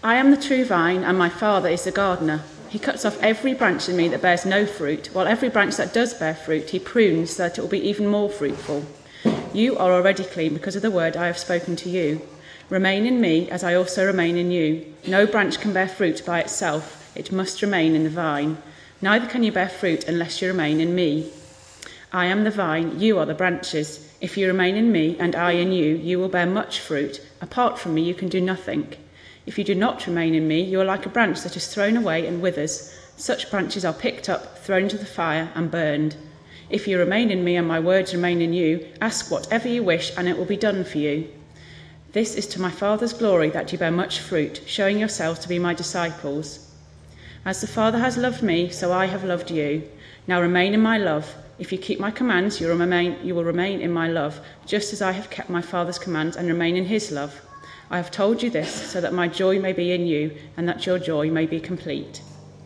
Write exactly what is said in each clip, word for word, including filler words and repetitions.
I am the true vine, and my Father is the gardener. He cuts off every branch in me that bears no fruit, while every branch that does bear fruit he prunes so that it will be even more fruitful. You are already clean because of the word I have spoken to you. Remain in me, as I also remain in you. No branch can bear fruit by itself. It must remain in the vine. Neither can you bear fruit unless you remain in me. I am the vine, you are the branches. If you remain in me and I in you, you will bear much fruit. Apart from me, you can do nothing. If you do not remain in me, you are like a branch that is thrown away and withers. Such branches are picked up, thrown into the fire, and burned. If you remain in me and my words remain in you, ask whatever you wish, and it will be done for you. This is to my Father's glory that you bear much fruit, showing yourselves to be my disciples. As the Father has loved me, so I have loved you. Now remain in my love. If you keep my commands, you will remain, you will remain in my love, just as I have kept my Father's commands and remain in his love. I have told you this so that my joy may be in you and that your joy may be complete.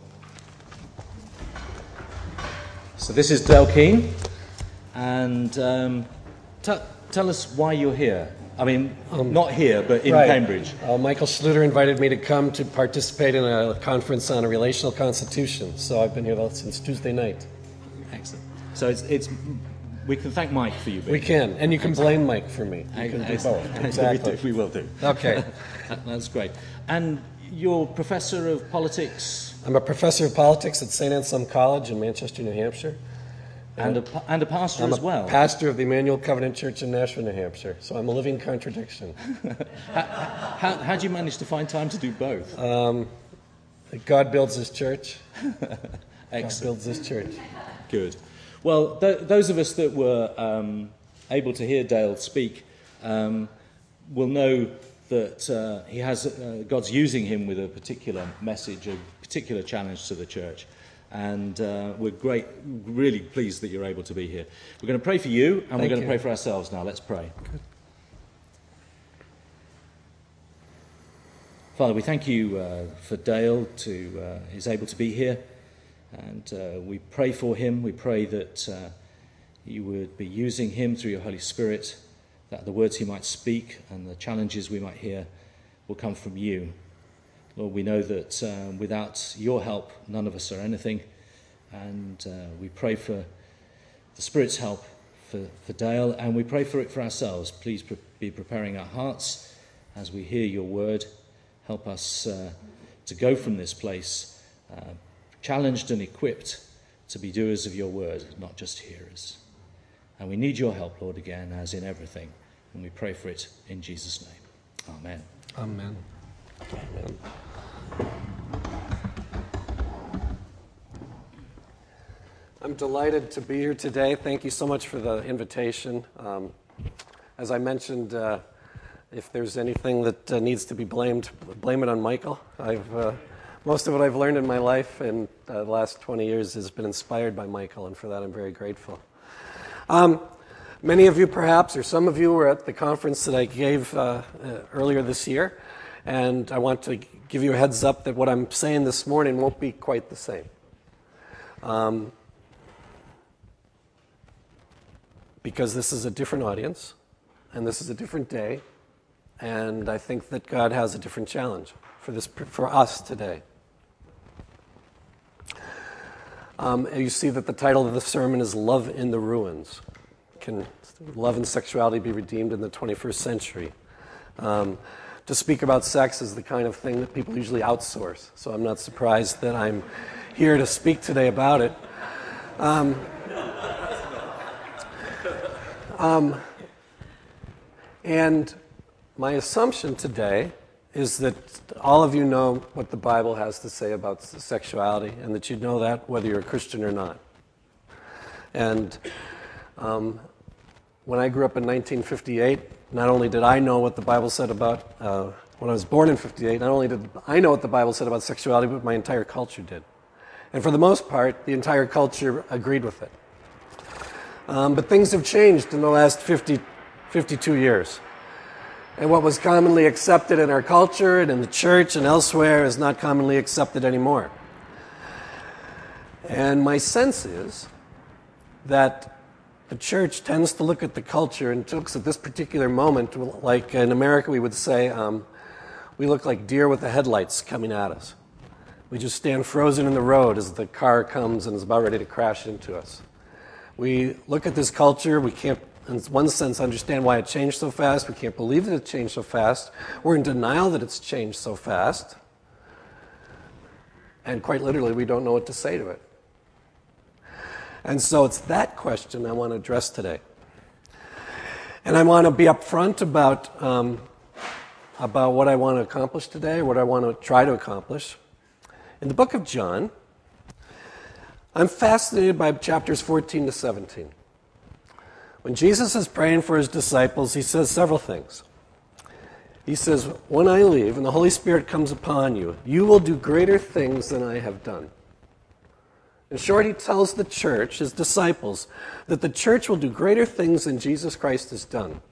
So this is Dale Keane, and um, t- tell us why you're here. I mean, um, not here, but in right. Cambridge. Uh, Michael Schluter invited me to come to participate in a conference on a relational constitution, so I've been here since Tuesday night. Excellent. So it's, it's we can thank Mike for you being We can, and you can blame Mike for me. You can do both. Exactly. We, we will do. Okay. That's great. And you're Professor of Politics? I'm a Professor of Politics at Saint Anselm College in Manchester, New Hampshire. And a, and a pastor I'm as a well. pastor of the Emmanuel Covenant Church in Nashville, New Hampshire. So I'm a living contradiction. how, how, how do you manage to find time to do both? Um, God builds his church. Excellent. God builds his church. Good. Well, th- those of us that were um, able to hear Dale speak um, will know that uh, he has uh, God's using him with a particular message, a particular challenge to the church. And uh, we're great, really pleased that you're able to be here. We're going to pray for you, and Thank we're going you. to pray for ourselves now. Let's pray. Good. Father, we thank you uh, for Dale to uh, is able to be here, and uh, we pray for him. We pray that uh, you would be using him through your Holy Spirit, that the words he might speak and the challenges we might hear will come from you. Lord, we know that uh, without your help, none of us are anything, and uh, we pray for the Spirit's help for, for Dale, and we pray for it for ourselves. Please pre- be preparing our hearts as we hear your word. Help us uh, to go from this place uh, challenged and equipped to be doers of your word, not just hearers. And we need your help, Lord, again, as in everything, and we pray for it in Jesus' name. Amen. Amen. Amen. I'm delighted to be here today. Thank you so much for the invitation. Um, as I mentioned, uh, if there's anything that uh, needs to be blamed, blame it on Michael. I've uh, most of what I've learned in my life in uh, the last twenty years has been inspired by Michael, and for that I'm very grateful. Um, many of you perhaps, or some of you, were at the conference that I gave uh, uh, earlier this year. And I want to give you a heads up that what I'm saying this morning won't be quite the same. Um, because this is a different audience, and this is a different day, and I think that God has a different challenge for this for us today. Um, you see that the title of the sermon is Love in the Ruins. Can love and sexuality be redeemed in the twenty-first century? Um, To speak about sex is the kind of thing that people usually outsource, so I'm not surprised that I'm here to speak today about it. Um, um, and my assumption today is that all of you know what the Bible has to say about sexuality, and that you know that whether you're a Christian or not. And um, when I grew up in nineteen fifty-eight, not only did I know what the Bible said about, uh, when I was born in fifty-eight, not only did I know what the Bible said about sexuality, but my entire culture did. And for the most part, the entire culture agreed with it. Um, but things have changed in the last fifty, fifty-two years. And what was commonly accepted in our culture and in the church and elsewhere is not commonly accepted anymore. And my sense is that the church tends to look at the culture and looks at this particular moment, like in America we would say, um, we look like deer with the headlights coming at us. We just stand frozen in the road as the car comes and is about ready to crash into us. We look at this culture, we can't, in one sense, understand why it changed so fast. We can't believe that it changed so fast. We're in denial that it's changed so fast. And quite literally, we don't know what to say to it. And so it's that question I want to address today. And I want to be upfront about, um, about what I want to accomplish today, what I want to try to accomplish. In the book of John, I'm fascinated by chapters fourteen to seventeen. When Jesus is praying for his disciples, he says several things. He says, when I leave and the Holy Spirit comes upon you, you will do greater things than I have done. In short, he tells the church, his disciples, that the church will do greater things than Jesus Christ has done.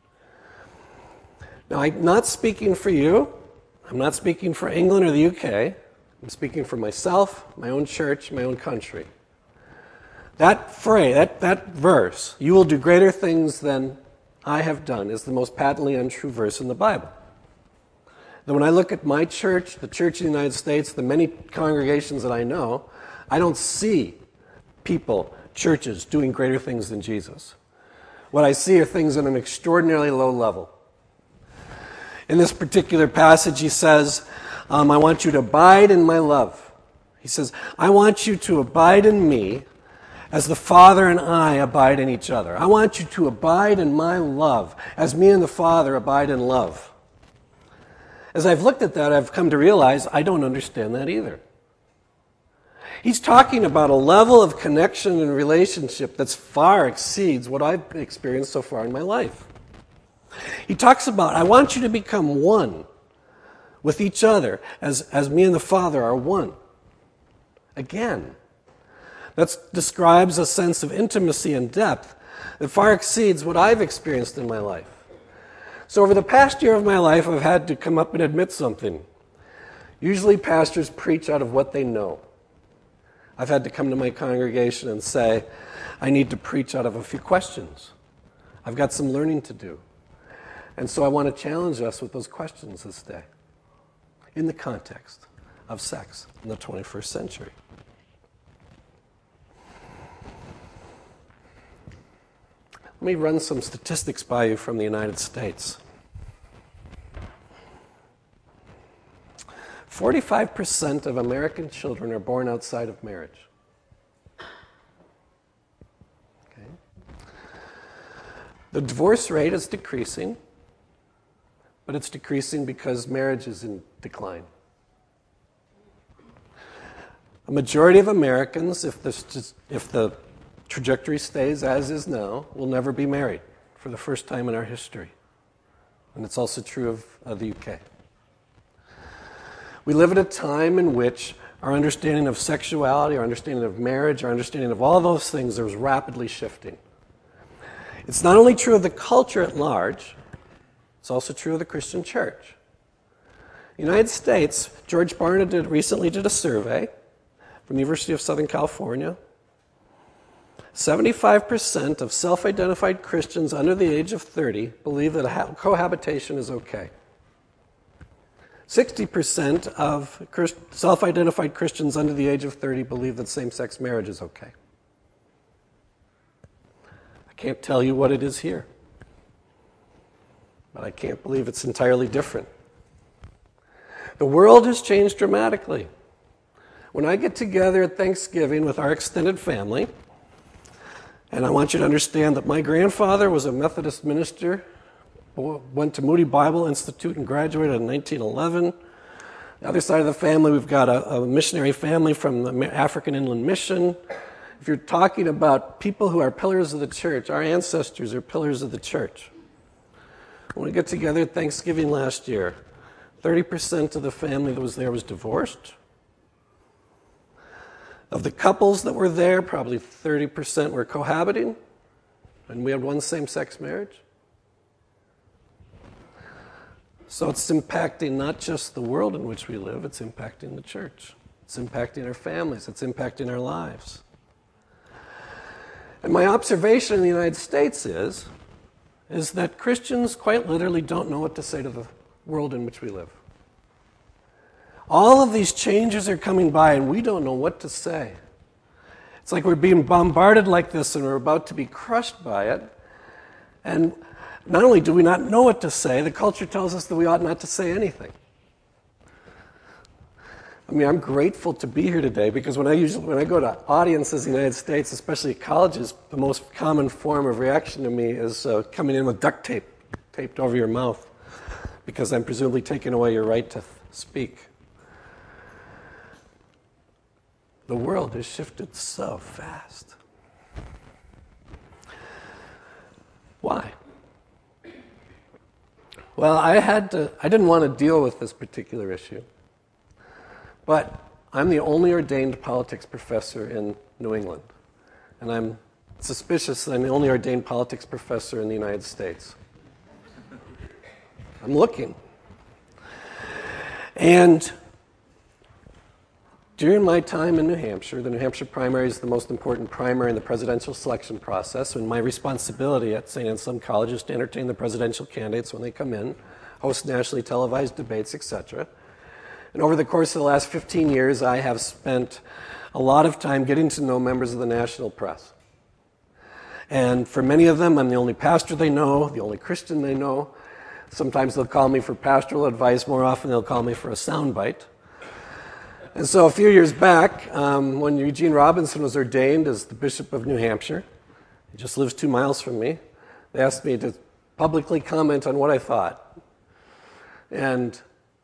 Now, I'm not speaking for you. I'm not speaking for England or the U K. I'm speaking for myself, my own church, my own country. That phrase, that, that verse, you will do greater things than I have done, is the most patently untrue verse in the Bible. Then when I look at my church, the Church in the United States, the many congregations that I know, I don't see people, churches, doing greater things than Jesus. What I see are things at an extraordinarily low level. In this particular passage, he says, um, I want you to abide in my love. He says, I want you to abide in me as the Father and I abide in each other. I want you to abide in my love as me and the Father abide in love. As I've looked at that, I've come to realize I don't understand that either. He's talking about a level of connection and relationship that far exceeds what I've experienced so far in my life. He talks about, I want you to become one with each other as, as me and the Father are one. Again, that describes a sense of intimacy and depth that far exceeds what I've experienced in my life. So over the past year of my life, I've had to come up and admit something. Usually pastors preach out of what they know. I've had to come to my congregation and say, I need to preach out of a few questions. I've got some learning to do. And so I want to challenge us with those questions this day in the context of sex in the twenty-first century. Let me run some statistics by you from the United States. forty-five percent of American children are born outside of marriage. Okay. The divorce rate is decreasing, but it's decreasing because marriage is in decline. A majority of Americans, if this, if the trajectory stays as is now, will never be married for the first time in our history. And it's also true of uh, the U K. We live at a time in which our understanding of sexuality, our understanding of marriage, our understanding of all those things is rapidly shifting. It's not only true of the culture at large, it's also true of the Christian church. In the United States, George Barna did, recently did a survey from the University of Southern California. seventy-five percent of self-identified Christians under the age of thirty believe that cohabitation is okay. sixty percent of self-identified Christians under the age of thirty believe that same-sex marriage is okay. I can't tell you what it is here, but I can't believe it's entirely different. The world has changed dramatically. When I get together at Thanksgiving with our extended family, and I want you to understand that my grandfather was a Methodist minister, went to Moody Bible Institute and graduated in nineteen eleven. The other side of the family, we've got a, a missionary family from the African Inland Mission. If you're talking about people who are pillars of the church, our ancestors are pillars of the church. When we get together at Thanksgiving last year, thirty percent of the family that was there was divorced. Of the couples that were there, probably thirty percent were cohabiting, and we had one same-sex marriage. So it's impacting not just the world in which we live, it's impacting the church. It's impacting our families. It's impacting our lives. And my observation in the United States is, is that Christians quite literally don't know what to say to the world in which we live. All of these changes are coming by, and we don't know what to say. It's like we're being bombarded like this, and we're about to be crushed by it. And not only do we not know what to say, the culture tells us that we ought not to say anything. I mean, I'm grateful to be here today because when I usually when I go to audiences in the United States, especially at colleges, the most common form of reaction to me is uh, coming in with duct tape taped over your mouth because I'm presumably taking away your right to speak. The world has shifted so fast. Why? Well, I had to, I didn't want to deal with this particular issue, but I'm the only ordained politics professor in New England, and I'm suspicious that I'm the only ordained politics professor in the United States. I'm looking. And during my time in New Hampshire, the New Hampshire primary is the most important primary in the presidential selection process, and my responsibility at Saint Anselm College is to entertain the presidential candidates when they come in, host nationally televised debates, et cetera. And over the course of the last fifteen years, I have spent a lot of time getting to know members of the national press. And for many of them, I'm the only pastor they know, the only Christian they know. Sometimes they'll call me for pastoral advice. More often, they'll call me for a soundbite. And so a few years back, um, when Eugene Robinson was ordained as the Bishop of New Hampshire, he just lives two miles from me, they asked me to publicly comment on what I thought. And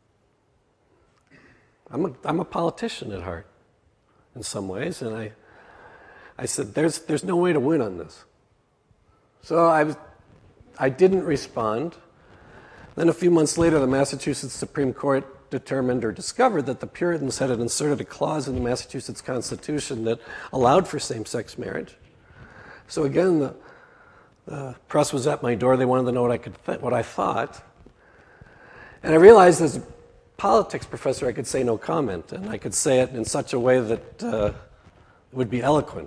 I'm a, I'm a politician at heart in some ways, and I, I said, there's, there's no way to win on this. So I, was, I didn't respond. Then a few months later, the Massachusetts Supreme Court determined or discovered that the Puritans had inserted a clause in the Massachusetts Constitution that allowed for same-sex marriage. So again, the, the press was at my door. They wanted to know what I could th- what I thought. And I realized as a politics professor, I could say no comment, and I could say it in such a way that uh, would be eloquent.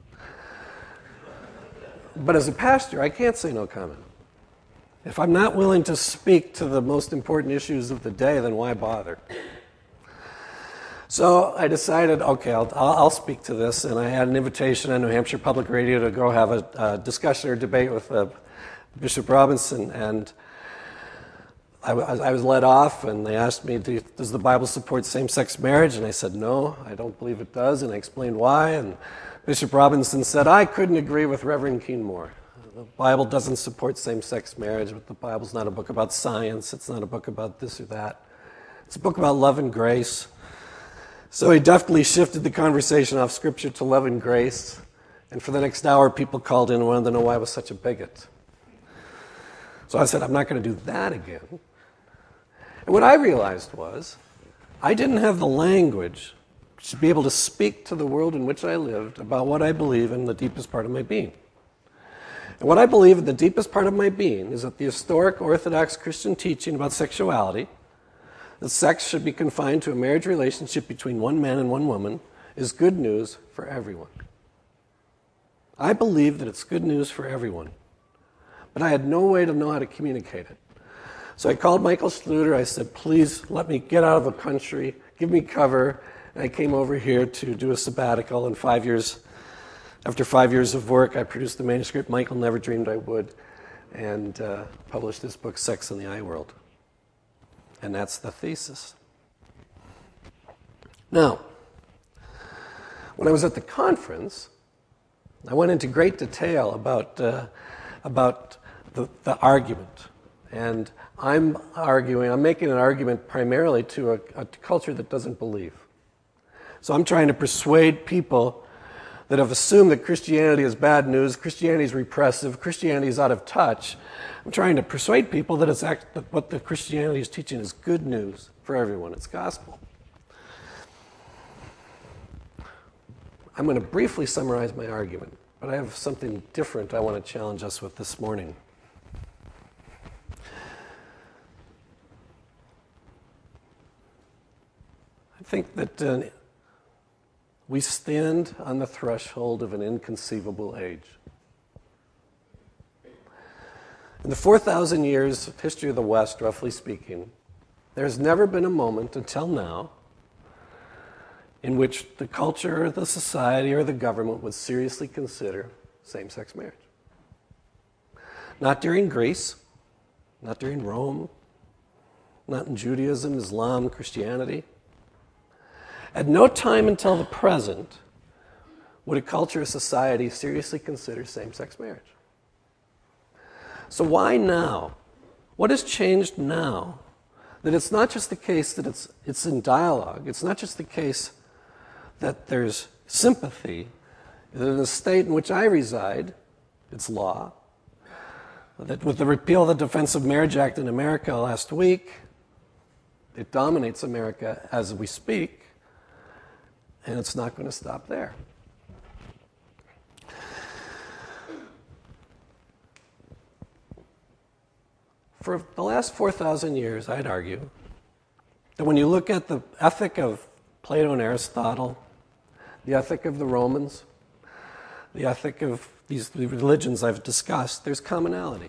But as a pastor, I can't say no comment. If I'm not willing to speak to the most important issues of the day, then why bother? So I decided, okay, I'll, I'll speak to this, and I had an invitation on New Hampshire Public Radio to go have a, a discussion or debate with uh, Bishop Robinson, and I, I was led off, and they asked me, Do, does the Bible support same-sex marriage? And I said, no, I don't believe it does, and I explained why, and Bishop Robinson said, I couldn't agree with Reverend Keen more. The Bible doesn't support same-sex marriage, but the Bible's not a book about science. It's not a book about this or that. It's a book about love and grace. So he definitely shifted the conversation off Scripture to love and grace. And for the next hour, people called in and wanted to know why I was such a bigot. So I said, I'm not going to do that again. And what I realized was, I didn't have the language to be able to speak to the world in which I lived about what I believe in the deepest part of my being. And what I believe in the deepest part of my being is that the historic Orthodox Christian teaching about sexuality, that sex should be confined to a marriage relationship between one man and one woman, is good news for everyone. I believe that it's good news for everyone, but I had no way to know how to communicate it. So I called Michael Schluter. I said, please let me get out of the country, give me cover. And I came over here to do a sabbatical, and five years After five years of work, I produced the manuscript Michael never dreamed I would, and uh, published this book, Sex in the I World. And that's the thesis. Now, when I was at the conference, I went into great detail about, uh, about the, the argument. And I'm arguing, I'm making an argument primarily to a, a culture that doesn't believe. So I'm trying to persuade people that have assumed that Christianity is bad news, Christianity is repressive, Christianity is out of touch. I'm trying to persuade people that, it's act, that what the Christianity is teaching is good news for everyone. It's gospel. I'm going to briefly summarize my argument, but I have something different I want to challenge us with this morning. I think that uh, we stand on the threshold of an inconceivable age. In the four thousand years of history of the West, roughly speaking, there's never been a moment until now in which the culture or the society or the government would seriously consider same-sex marriage. Not during Greece, not during Rome, not in Judaism, Islam, Christianity. At no time until the present would a culture or society seriously consider same-sex marriage. So why now? What has changed now? That it's not just the case that it's, it's in dialogue. It's not just the case that there's sympathy. That in the state in which I reside, it's law. That with the repeal of the Defense of Marriage Act in America last week, it dominates America as we speak, and it's not going to stop there. For the last four thousand years, I'd argue, that when you look at the ethic of Plato and Aristotle, the ethic of the Romans, the ethic of these religions I've discussed, there's commonality.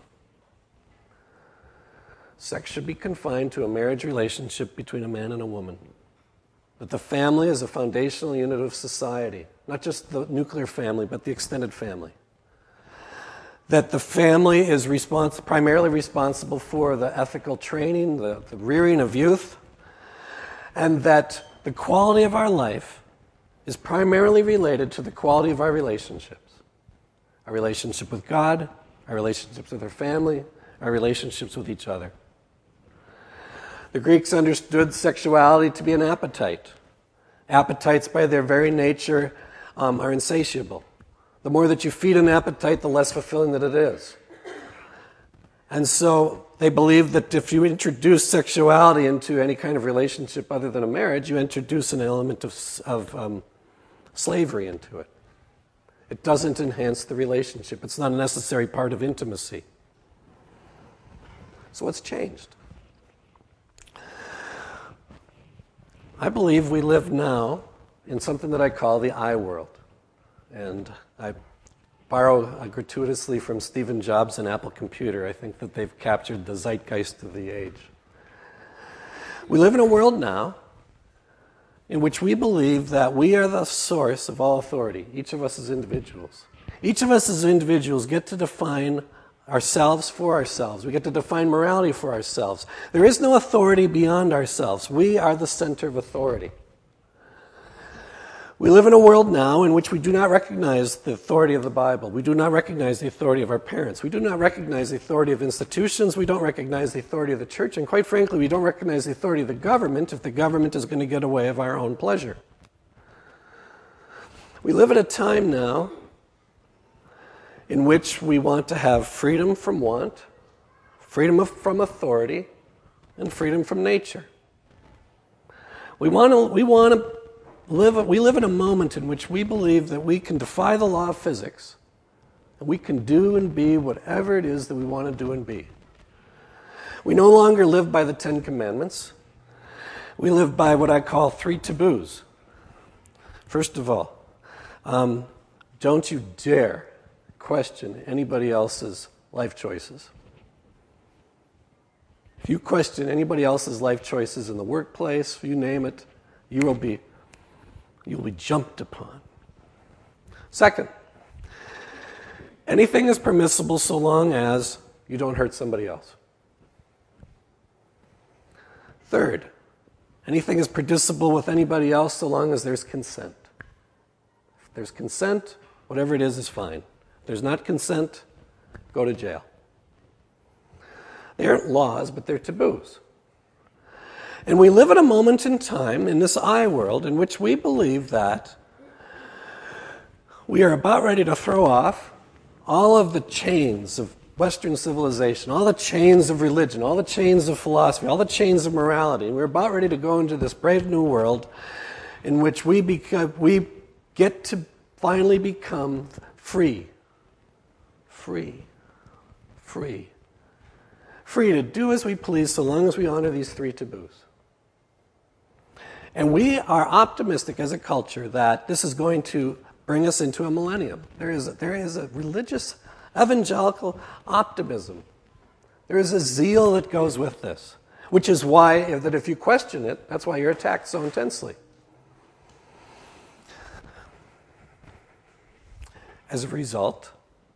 Sex should be confined to a marriage relationship between a man and a woman. That the family is a foundational unit of society, not just the nuclear family, but the extended family. That the family is respons- primarily responsible for the ethical training, the, the rearing of youth, and that the quality of our life is primarily related to the quality of our relationships. Our relationship with God, our relationships with our family, our relationships with each other. The Greeks understood sexuality to be an appetite. Appetites, by their very nature, um, are insatiable. The more that you feed an appetite, the less fulfilling that it is. And so they believed that if you introduce sexuality into any kind of relationship other than a marriage, you introduce an element of, of um, slavery into it. It doesn't enhance the relationship. It's not a necessary part of intimacy. So what's changed? I believe we live now in something that I call the I world. And I borrow uh, gratuitously from Stephen Jobs and Apple Computer. I think that they've captured the zeitgeist of the age. We live in a world now in which we believe that we are the source of all authority, each of us as individuals. Each of us as individuals get to define ourselves for ourselves. We get to define morality for ourselves. There is no authority beyond ourselves. We are the center of authority. We live in a world now in which we do not recognize the authority of the Bible. We do not recognize the authority of our parents. We do not recognize the authority of institutions. We don't recognize the authority of the church. And quite frankly, we don't recognize the authority of the government if the government is going to get away of our own pleasure. We live at a time now in which we want to have freedom from want, freedom from authority, and freedom from nature. We want to, we want to live, we live in a moment in which we believe that we can defy the law of physics, and we can do and be whatever it is that we want to do and be. We no longer live by the Ten Commandments. We live by what I call three taboos. First of all, um, don't you dare question anybody else's life choices. If you question anybody else's life choices in the workplace, you name it, you will be, you will be jumped upon. Second, anything is permissible so long as you don't hurt somebody else. Third, anything is permissible with anybody else so long as there's consent. If there's consent, whatever it is is fine. If there's not consent, go to jail. They aren't laws, but they're taboos. And we live at a moment in time in this I world in which we believe that we are about ready to throw off all of the chains of Western civilization, all the chains of religion, all the chains of philosophy, all the chains of morality. And we're about ready to go into this brave new world in which we, become, we get to finally become free. Free. Free. Free to do as we please so long as we honor these three taboos. And we are optimistic as a culture that this is going to bring us into a millennium. There is a, there is a religious, evangelical optimism. There is a zeal that goes with this, which is why, that if you question it, that's why you're attacked so intensely. as a result,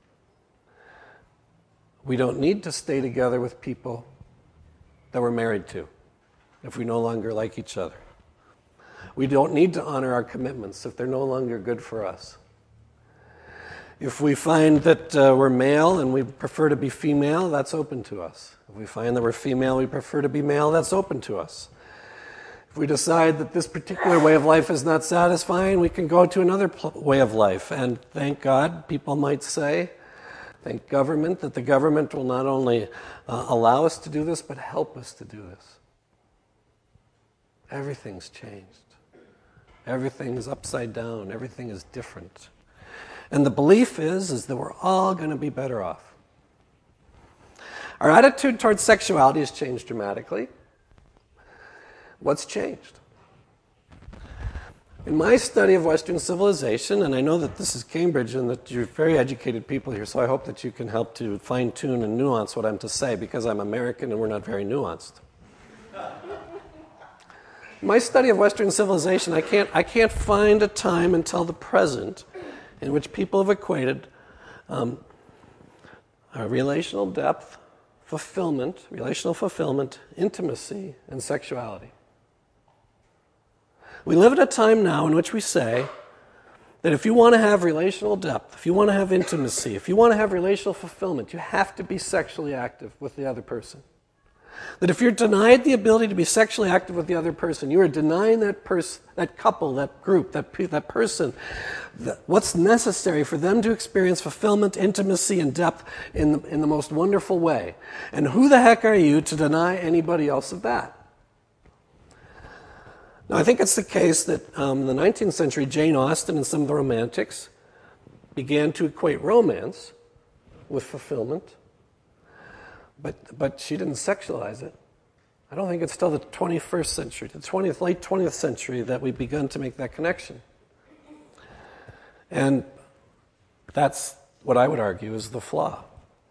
we don't need to stay together with people that we're married to if we no longer like each other. We don't need to honor our commitments if they're no longer good for us. If we find that uh, we're male and we prefer to be female, that's open to us. If we find that we're female, we prefer to be male, that's open to us. If we decide that this particular way of life is not satisfying, we can go to another pl- way of life. And thank God, people might say, thank government, that the government will not only uh, allow us to do this, but help us to do this. Everything's changed. Everything's upside down. Everything is different. And the belief is, is that we're all going to be better off. Our attitude towards sexuality has changed dramatically. What's changed? In my study of Western civilization, and I know that this is Cambridge and that you're very educated people here, so I hope that you can help to fine-tune and nuance what I'm to say, because I'm American and we're not very nuanced. In my study of Western civilization, I can't, I can't find a time until the present in which people have equated um, a relational depth, fulfillment, relational fulfillment, intimacy, and sexuality. We live at a time now in which we say that if you want to have relational depth, if you want to have intimacy, if you want to have relational fulfillment, you have to be sexually active with the other person. That if you're denied the ability to be sexually active with the other person, you are denying that person, that couple, that group, that pe- that person, that what's necessary for them to experience fulfillment, intimacy, and depth in the, in the most wonderful way. And who the heck are you to deny anybody else of that? Now, I think it's the case that um, in the nineteenth century, Jane Austen and some of the romantics began to equate romance with fulfillment, but but she didn't sexualize it. I don't think it's till the twenty-first century, the twentieth, late twentieth century, that we've begun to make that connection. And that's what I would argue is the flaw.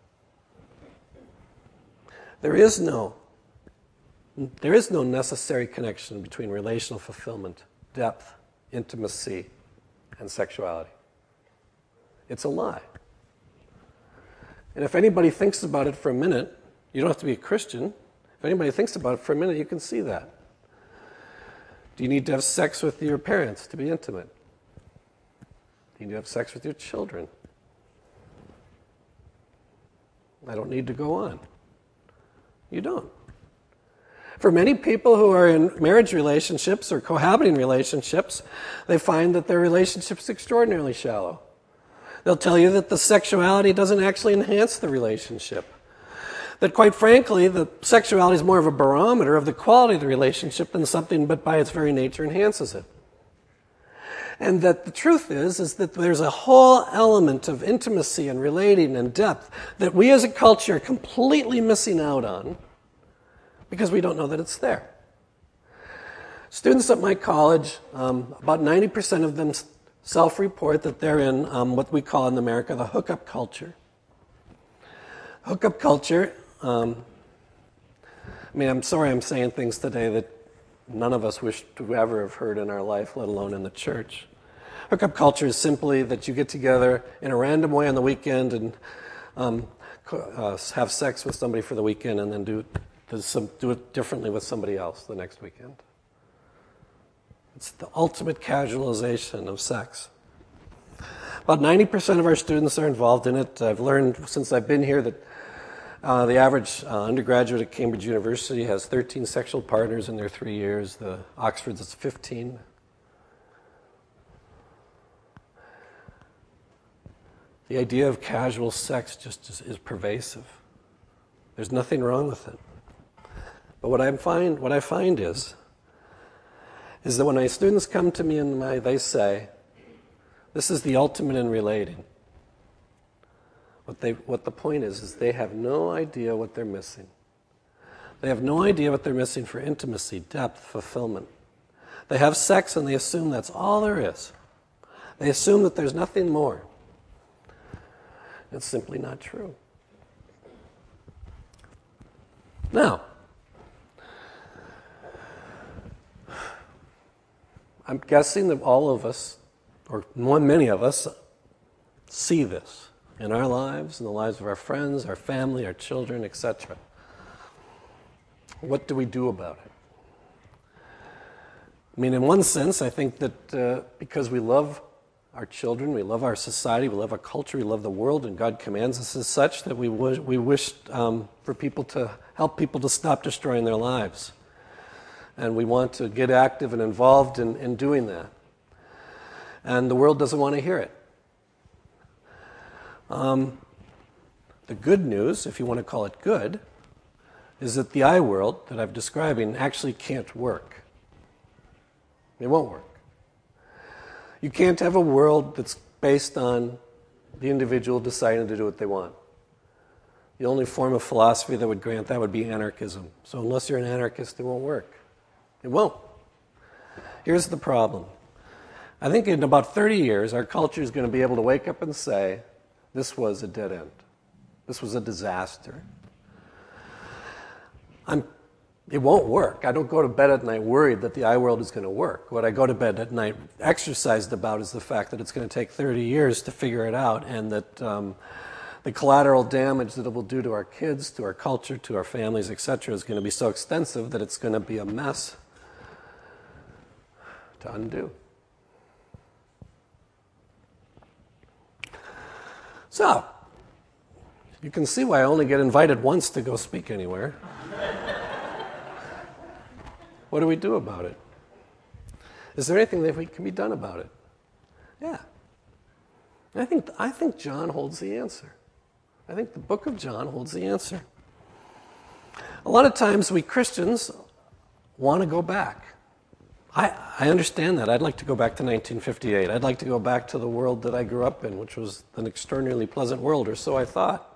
There is no There is no necessary connection between relational fulfillment, depth, intimacy, and sexuality. It's a lie. And if anybody thinks about it for a minute, you don't have to be a Christian. If anybody thinks about it for a minute, you can see that. Do you need to have sex with your parents to be intimate? Do you need to have sex with your children? I don't need to go on. You don't. For many people who are in marriage relationships or cohabiting relationships, they find that their relationship's extraordinarily shallow. They'll tell you that the sexuality doesn't actually enhance the relationship. That quite frankly, the sexuality is more of a barometer of the quality of the relationship than something but by its very nature enhances it. And that the truth is, is that there's a whole element of intimacy and relating and depth that we as a culture are completely missing out on because we don't know that it's there. Students at my college, um, about ninety percent of them self-report that they're in um, what we call in America the hookup culture. Hookup culture, um, I mean, I'm sorry I'm saying things today that none of us wish to ever have heard in our life, let alone in the church. Hookup culture is simply that you get together in a random way on the weekend and um, uh, have sex with somebody for the weekend and then do, do, some, do it differently with somebody else the next weekend. It's the ultimate casualization of sex. About ninety percent of our students are involved in it. I've learned since I've been here that uh, the average uh, undergraduate at Cambridge University has thirteen sexual partners in their three years. The Oxford's is fifteen. The idea of casual sex just is, is pervasive. There's nothing wrong with it. But what I find, what I find is, is that when my students come to me and my, they say, this is the ultimate in relating. What, they, what the point is, is they have no idea what they're missing. They have no idea what they're missing for intimacy, depth, fulfillment. They have sex and they assume that's all there is. They assume that there's nothing more. It's simply not true. Now, I'm guessing that all of us, or many of us, see this in our lives, in the lives of our friends, our family, our children, et cetera. What do we do about it? I mean, in one sense, I think that uh, because we love our children, we love our society, we love our culture, we love the world, and God commands us as such, that we wish, we wish um, for people to help people to stop destroying their lives. And we want to get active and involved in, in doing that. And the world doesn't want to hear it. Um, the good news, if you want to call it good, is that the I world that I'm describing actually can't work. It won't work. You can't have a world that's based on the individual deciding to do what they want. The only form of philosophy that would grant that would be anarchism. So unless you're an anarchist, it won't work. It won't. Here's the problem. I think in about thirty years, our culture is going to be able to wake up and say, this was a dead end. This was a disaster. I'm, it won't work. I don't go to bed at night worried that the I world is going to work. What I go to bed at night exercised about is the fact that it's going to take thirty years to figure it out, and that um, the collateral damage that it will do to our kids, to our culture, to our families, et cetera, is going to be so extensive that it's going to be a mess to undo. So, you can see why I only get invited once to go speak anywhere. What do we do about it? Is there anything that we can be done about it? Yeah. I think, I think John holds the answer. I think the book of John holds the answer. A lot of times we Christians want to go back. I, I understand that. I'd like to go back to nineteen fifty-eight. I'd like to go back to the world that I grew up in, which was an extraordinarily pleasant world, or so I thought.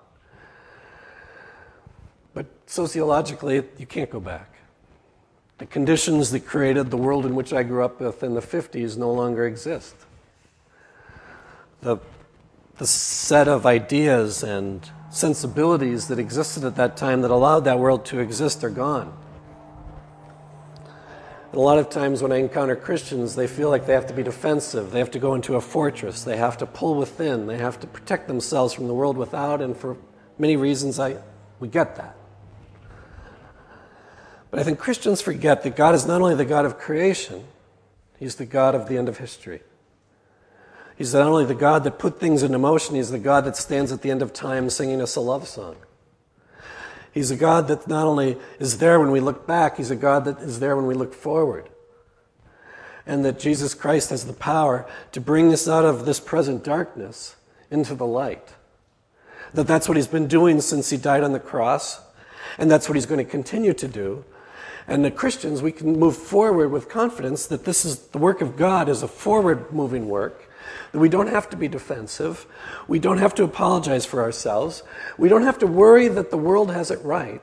But sociologically, you can't go back. The conditions that created the world in which I grew up with in the fifties no longer exist. The, the set of ideas and sensibilities that existed at that time that allowed that world to exist are gone. And a lot of times when I encounter Christians, they feel like they have to be defensive. They have to go into a fortress. They have to pull within. They have to protect themselves from the world without, and for many reasons, I we get that. But I think Christians forget that God is not only the God of creation, He's the God of the end of history. He's not only the God that put things into motion, He's the God that stands at the end of time singing us a love song. He's a God that not only is there when we look back, He's a God that is there when we look forward. And that Jesus Christ has the power to bring us out of this present darkness into the light. That that's what He's been doing since He died on the cross, and that's what He's going to continue to do. And the Christians, we can move forward with confidence that this is the work of God is a forward-moving work, that we don't have to be defensive, we don't have to apologize for ourselves, we don't have to worry that the world has it right,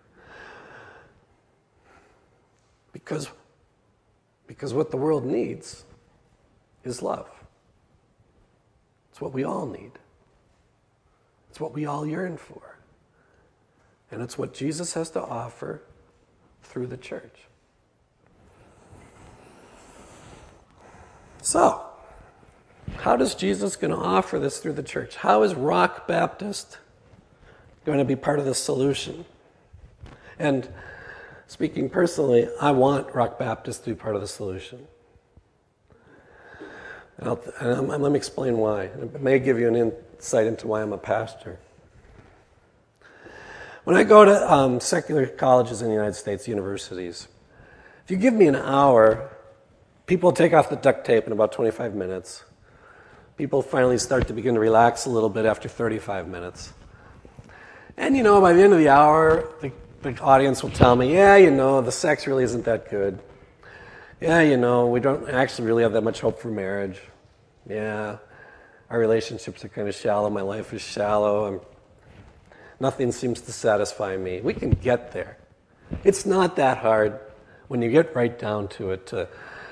because, because what the world needs is love. It's what we all need. It's what we all yearn for. And it's what Jesus has to offer through the church. So, how does Jesus going to offer this through the church? How is Rock Baptist going to be part of the solution? And speaking personally, I want Rock Baptist to be part of the solution. And, I'll, and, and let me explain why. It may give you an insight into why I'm a pastor. When I go to um, secular colleges in the United States, universities, if you give me an hour, people take off the duct tape in about twenty-five minutes. People finally start to begin to relax a little bit after thirty-five minutes. And, you know, by the end of the hour, the, the audience will tell me, yeah, you know, the sex really isn't that good. Yeah, you know, we don't actually really have that much hope for marriage. Yeah, our relationships are kind of shallow. My life is shallow. I'm Nothing seems to satisfy me. We can get there. It's not that hard when you get right down to it to,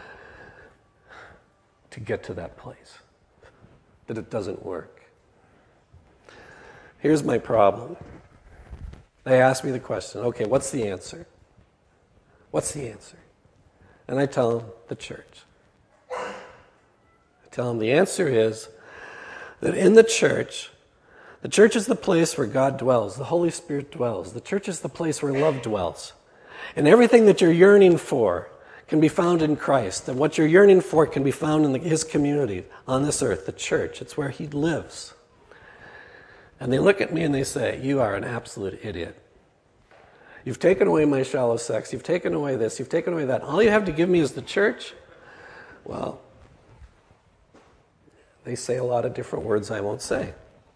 to get to that place, that it doesn't work. Here's my problem. They ask me the question, okay, what's the answer? What's the answer? And I tell them, the church. I tell them the answer is that in the church, the church is the place where God dwells, the Holy Spirit dwells. The church is the place where love dwells. And everything that you're yearning for can be found in Christ. And what you're yearning for can be found in the, his community on this earth, the church. It's where he lives. And they look at me and they say, you are an absolute idiot. You've taken away my shallow sex. You've taken away this. You've taken away that. All you have to give me is the church? Well, they say a lot of different words I won't say.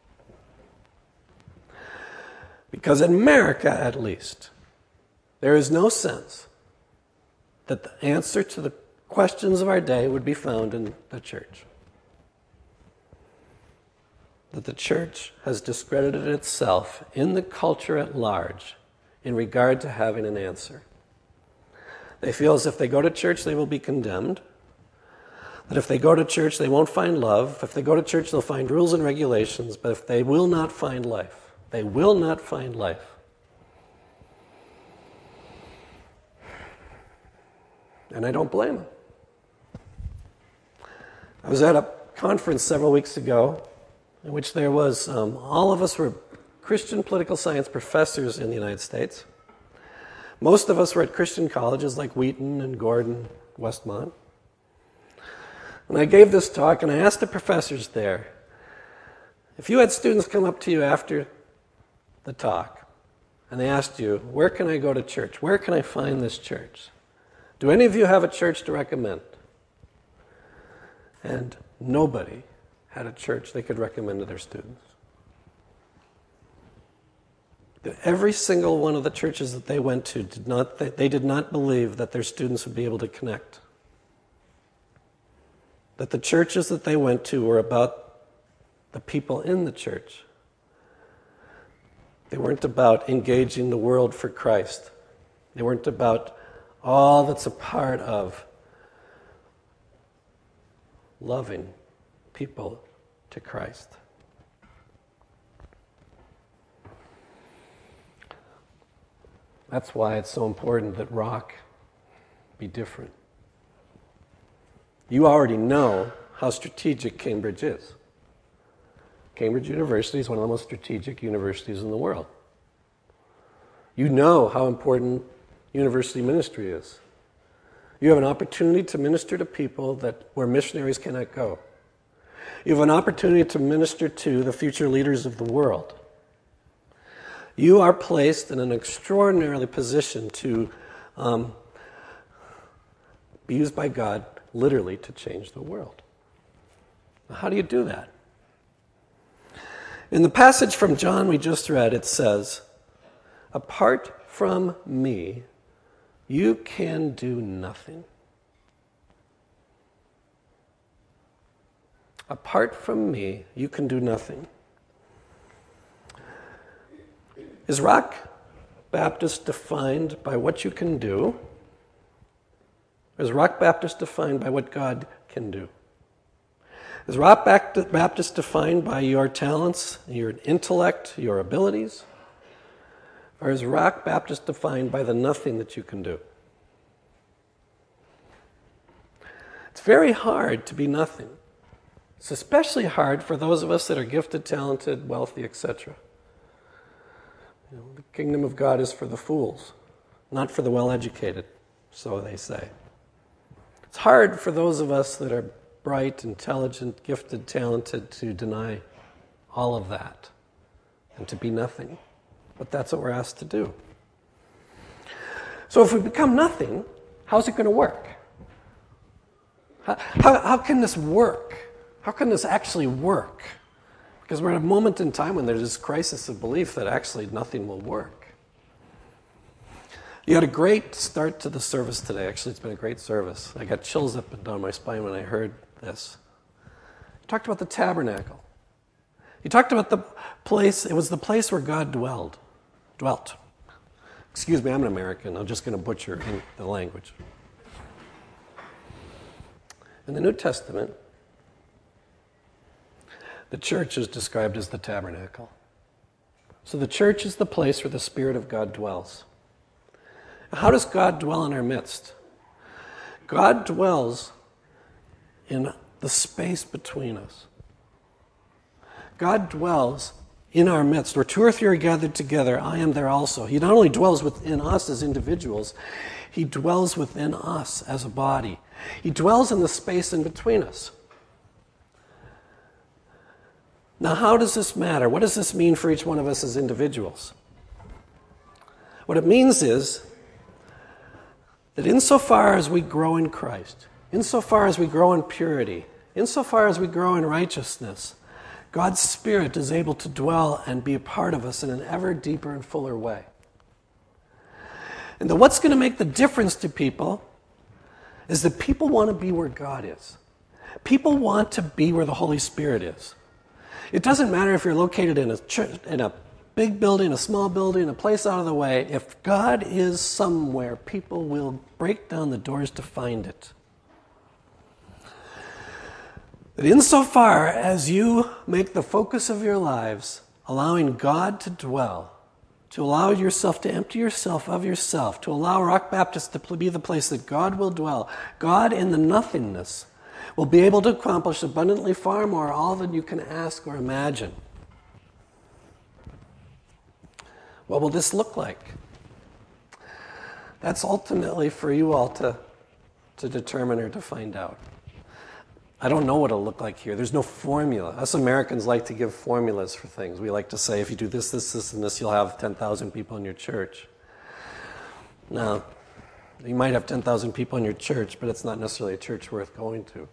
Because in America, at least, there is no sense that the answer to the questions of our day would be found in the church. That the church has discredited itself in the culture at large in regard to having an answer. They feel as if they go to church, they will be condemned. That if they go to church, they won't find love. If they go to church, they'll find rules and regulations. But if they will not find life, they will not find life. And I don't blame them. I was at a conference several weeks ago in which there was, um, all of us were Christian political science professors in the United States. Most of us were at Christian colleges like Wheaton and Gordon, Westmont. And I gave this talk and I asked the professors there, if you had students come up to you after the talk and they asked you, where can I go to church? Where can I find this church? Do any of you have a church to recommend? And nobody had a church they could recommend to their students. Every single one of the churches that they went to did not, they did not believe that their students would be able to connect. That the churches that they went to were about the people in the church. They weren't about engaging the world for Christ. They weren't about all that's a part of loving people to Christ. That's why it's so important that Rock be different. You already know how strategic Cambridge is. Cambridge University is one of the most strategic universities in the world. You know how important university ministry is. You have an opportunity to minister to people that where missionaries cannot go. You have an opportunity to minister to the future leaders of the world. You are placed in an extraordinarily position to um, be used by God literally to change the world. Now, how do you do that? In the passage from John we just read, it says, apart from me, you can do nothing. Apart from me, you can do nothing. Is Rock Baptist defined by what you can do? Is Rock Baptist defined by what God can do? Is Rock Baptist defined by your talents, your intellect, your abilities? Or is Rock Baptist defined by the nothing that you can do? It's very hard to be nothing. It's especially hard for those of us that are gifted, talented, wealthy, et cetera. You know, the kingdom of God is for the fools, not for the well-educated, so they say. It's hard for those of us that are bright, intelligent, gifted, talented to deny all of that and to be nothing. But that's what we're asked to do. So if we become nothing, how's it going to work? How, how, how can this work? How can this actually work? Because we're at a moment in time when there's this crisis of belief that actually nothing will work. You had a great start to the service today. Actually, it's been a great service. I got chills up and down my spine when I heard this. You talked about the tabernacle. You talked about the place, it was the place where God dwelled. Dwelt. Excuse me, I'm an American. I'm just going to butcher the language. In the New Testament, the church is described as the tabernacle. So the church is the place where the Spirit of God dwells. How does God dwell in our midst? God dwells in the space between us. God dwells in our midst. Where two or three are gathered together, I am there also. He not only dwells within us as individuals, he dwells within us as a body. He dwells in the space in between us. Now, how does this matter? What does this mean for each one of us as individuals? What it means is that insofar as we grow in Christ, insofar as we grow in purity, insofar as we grow in righteousness, God's Spirit is able to dwell and be a part of us in an ever deeper and fuller way. And that what's going to make the difference to people is that people want to be where God is. People want to be where the Holy Spirit is. It doesn't matter if you're located in a church, in a big building, a small building, a place out of the way. If God is somewhere, people will break down the doors to find it. That insofar as you make the focus of your lives allowing God to dwell, to allow yourself to empty yourself of yourself, to allow Rock Baptist to be the place that God will dwell, God in the nothingness will be able to accomplish abundantly far more all than you can ask or imagine. What will this look like? That's ultimately for you all to, to determine or to find out. I don't know what it'll look like here. There's no formula. Us Americans like to give formulas for things. We like to say, if you do this, this, this, and this, you'll have ten thousand people in your church. Now, you might have ten thousand people in your church, but it's not necessarily a church worth going to.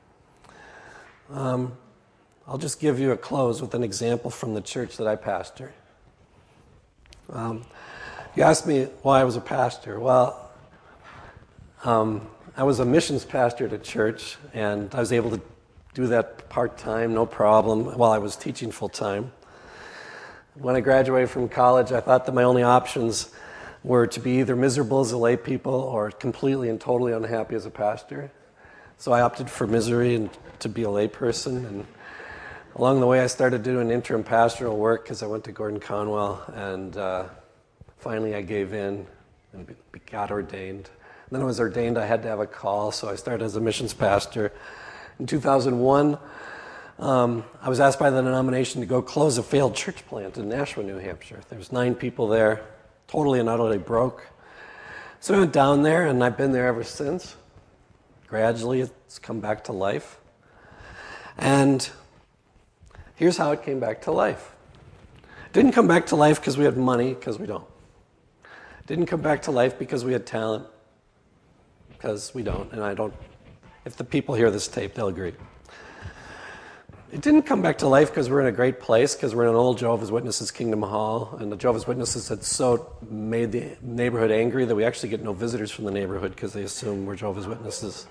Um, I'll just give you a close with an example from the church that I pastor. Um, you asked me why I was a pastor. Well, um, I was a missions pastor at a church, and I was able to do that part-time, no problem, while I was teaching full-time. When I graduated from college, I thought that my only options were to be either miserable as a lay people or completely and totally unhappy as a pastor. So I opted for misery and to be a lay person. And along the way, I started doing interim pastoral work because I went to Gordon Conwell, and uh, finally I gave in and got ordained. Then I was ordained, I had to have a call, so I started as a missions pastor. In two thousand one, um, I was asked by the denomination to go close a failed church plant in Nashua, New Hampshire. There was nine people there, totally and utterly broke. So I went down there, and I've been there ever since. Gradually, it's come back to life. And here's how it came back to life. It didn't come back to life because we had money, because we don't. It didn't come back to life because we had talent, because we don't, and I don't. If the people hear this tape, they'll agree. It didn't come back to life because we're in a great place, because we're in an old Jehovah's Witnesses Kingdom Hall, and the Jehovah's Witnesses had so made the neighborhood angry that we actually get no visitors from the neighborhood because they assume we're Jehovah's Witnesses.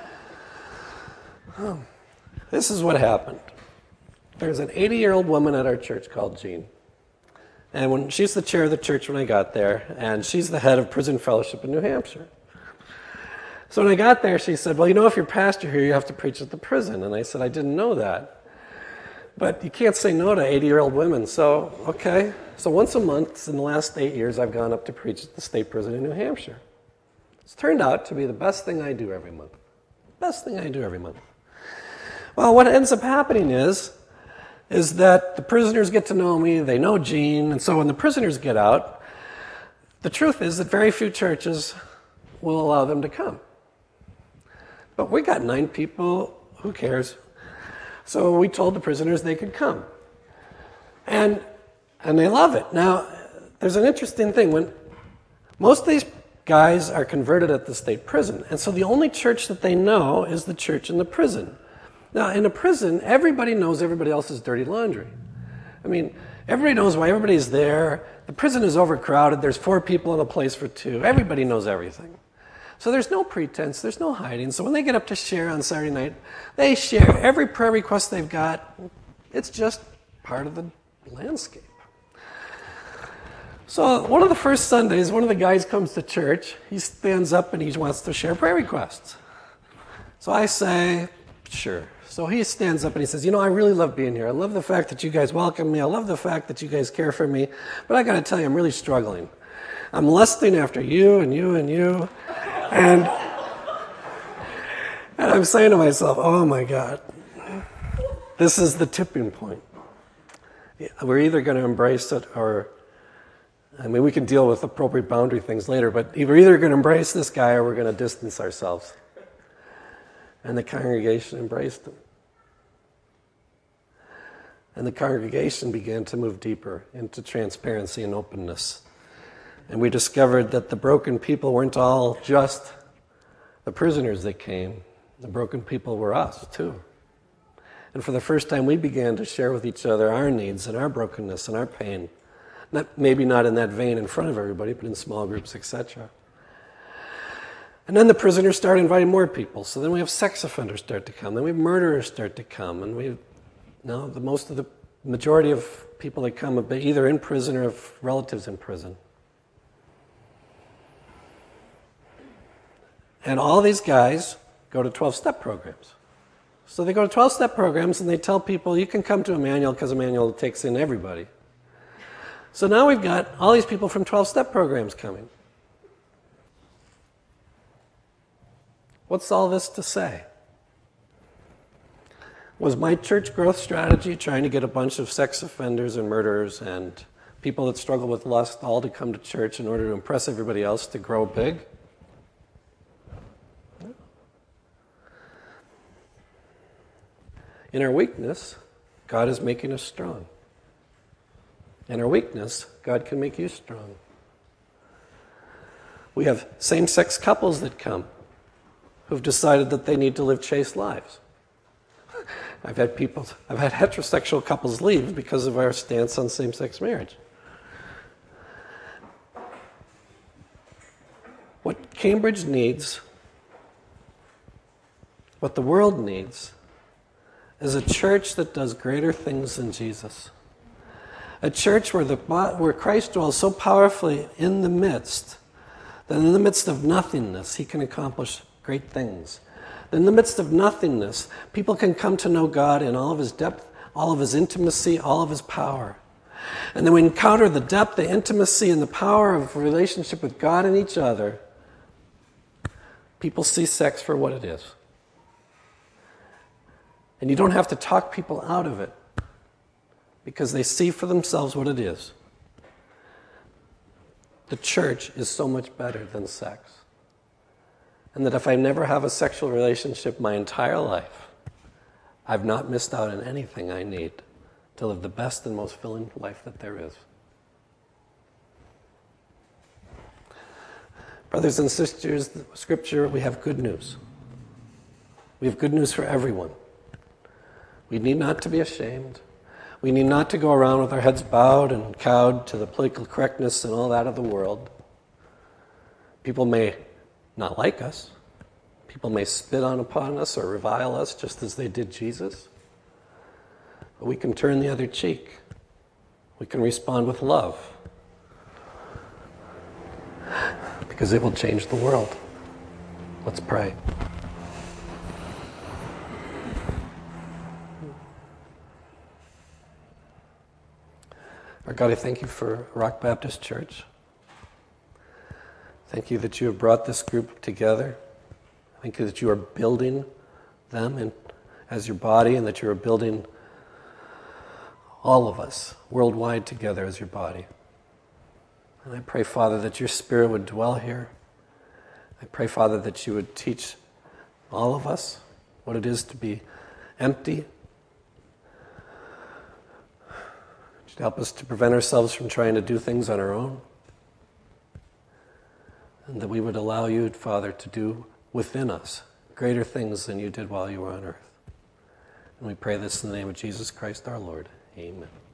Oh. This is what happened. There's an eighty-year-old woman at our church called Jean. And when she's the chair of the church when I got there, and she's the head of Prison Fellowship in New Hampshire. So when I got there, she said, well, you know, if you're pastor here, you have to preach at the prison. And I said, I didn't know that. But you can't say no to eighty-year-old women. So, okay. So once a month in the last eight years, I've gone up to preach at the state prison in New Hampshire. It's turned out to be the best thing I do every month. Best thing I do every month. Well, what ends up happening is, is that the prisoners get to know me, they know Jean, and so when the prisoners get out, the truth is that very few churches will allow them to come. But we got nine people, who cares? So we told the prisoners they could come. And and they love it. Now, there's an interesting thing. When most of these guys are converted at the state prison, and so the only church that they know is the church in the prison. Now, in a prison, everybody knows everybody else's dirty laundry. I mean, everybody knows why everybody's there. The prison is overcrowded. There's four people in a place for two. Everybody knows everything. So there's no pretense. There's no hiding. So when they get up to share on Saturday night, they share every prayer request they've got. It's just part of the landscape. So one of the first Sundays, one of the guys comes to church. He stands up and he wants to share prayer requests. So I say, sure. So he stands up and he says, you know, I really love being here. I love the fact that you guys welcome me. I love the fact that you guys care for me. But I got to tell you, I'm really struggling. I'm lusting after you and you and you. And, and I'm saying to myself, oh my God, this is the tipping point. we're either going to embrace it or, I mean, we can deal with appropriate boundary things later, but we're either going to embrace this guy or we're going to distance ourselves. And the congregation embraced him. And the congregation began to move deeper into transparency and openness. And we discovered that the broken people weren't all just the prisoners that came. The broken people were us, too. And for the first time, we began to share with each other our needs and our brokenness and our pain. Not, maybe not in that vein in front of everybody, but in small groups, et cetera. And then the prisoners started inviting more people. So then we have sex offenders start to come. Then we have murderers start to come. And we No, the most of the majority of people that come have been either in prison or have relatives in prison. And all these guys go to twelve-step programs. So they go to twelve-step programs and they tell people, you can come to Emmanuel because Emmanuel takes in everybody. So now we've got all these people from twelve-step programs coming. What's all this to say? Was my church growth strategy trying to get a bunch of sex offenders and murderers and people that struggle with lust all to come to church in order to impress everybody else to grow big? No. In our weakness, God is making us strong. In our weakness, God can make you strong. We have same-sex couples that come who've decided that they need to live chaste lives. I've had people, I've had heterosexual couples leave because of our stance on same-sex marriage. What Cambridge needs, what the world needs, is a church that does greater things than Jesus. A church where, the, where Christ dwells so powerfully in the midst that in the midst of nothingness, he can accomplish great things. In the midst of nothingness, people can come to know God in all of his depth, all of his intimacy, all of his power. And then we encounter the depth, the intimacy, and the power of relationship with God and each other. People see sex for what it is. And you don't have to talk people out of it because they see for themselves what it is. The church is so much better than sex. And that if I never have a sexual relationship my entire life, I've not missed out on anything I need to live the best and most fulfilling life that there is. Brothers and sisters, the Scripture, we have good news. We have good news for everyone. We need not to be ashamed. We need not to go around with our heads bowed and cowed to the political correctness and all that of the world. People may not like us. People may spit on upon us or revile us just as they did Jesus. But we can turn the other cheek. We can respond with love. Because it will change the world. Let's pray. Our God, I thank you for Rock Baptist Church. Thank you that you have brought this group together. Thank you that you are building them in, as your body, and that you are building all of us worldwide together as your body. And I pray, Father, that your Spirit would dwell here. I pray, Father, that you would teach all of us what it is to be empty. You'd help us to prevent ourselves from trying to do things on our own. And that we would allow you, Father, to do within us greater things than you did while you were on earth. And we pray this in the name of Jesus Christ our Lord. Amen.